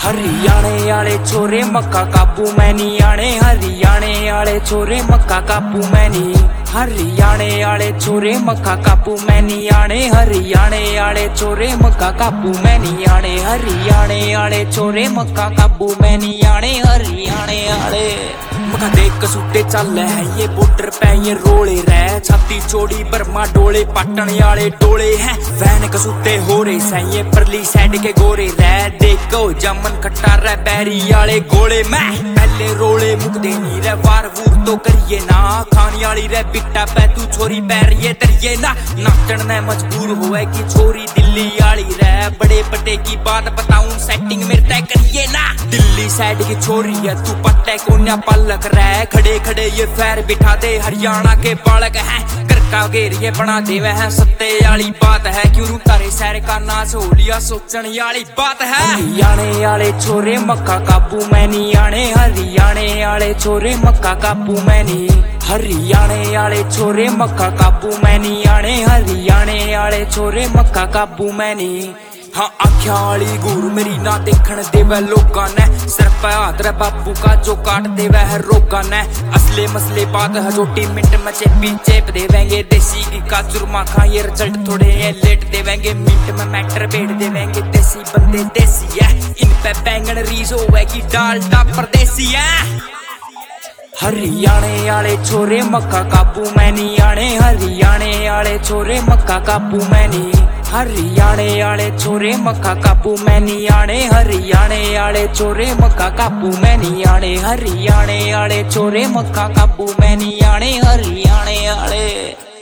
हरियाणे आले छोरे मक्का काबू मैं नहीं आने, हरियाणे आले छोरे मक्का काबू मैं नहीं, हरियाणे आले छोरे मक्का काबू मैं नहीं आने, हरियाणे आले छोरे मक्का काबू मैं नहीं आने, हरियाणे आले छोरे मक्का काबू मैं नहीं आने, हरियाणे आले मक्का देख कसूटे चल है ये बॉर्डर पे ये रोले रह, छाती चौड़ी बर्मा डोले पाटन आले डोले हैं, वैन कसूटे हो रहे सही ये परली साइड के गोरे रह, देखो जामन खट्टा रह बैरी आले गोले मैं पहले रोले मुकदे नहीं रह, वार वूर तो करिए ना, खानी आली रह बिट्टा पै तू छोरी पैरिए तरिए ना, नाचन ने मजबूर होए कि छोरी दिल्ली आली रह, बड़े बड़े की बात बताऊं सेटिंग मेरे तय करिए ना, दिल्ली साइड की छोरी है तू पट्टे कोन्या पलक रह, खड़े खड़े ये फैर बिठा दे हरियाणा के बालक हैं, घर का घेरिए बना दे वह सत्ते आली बात है, क्यों तारे सैर का नाच हो लिया सोचन आली बात है, हरियाणे आले छोरे मक्का काबू मैं नहीं आने, हरियाणे आले छोरे मक्का काबू मैं नहीं, हरियाणे आले छोरे मक्का काबू मैं नहीं आने, हरियाणे आले छोरे मक्का काबू मैं नहीं, हाँ आख्या वाली गुरु मेरी ना देखण देवे लोगा ने, सिर पे हाथ रे बापू का जो काट देवे है रोगा ने, असले मसले बात है छोटी मिनट में चेपी चेप देवेंगे, देसी की का चुरमा खा ये रिजल्ट थोड़े ये लेट देवेंगे, मिनट में मैटर बेट देवेंगे, देसी बंदे देसी है, इन पे बैंगन रीज होवेगी डालडा परदेसी है, हरियाणे आले छोरे मक्का काबू मैं नहीं आने, हरियाणे आले छोरे मक्का काबू मैं नहीं, हरियाणे आले छोरे मक्का काबू मैं नहीं आने, हरियाणे आले छोरे मक्का काबू मैं नहीं आने, हरियाणे आले छोरे मक्का काबू मैं नहीं आने, हरियाणे आले।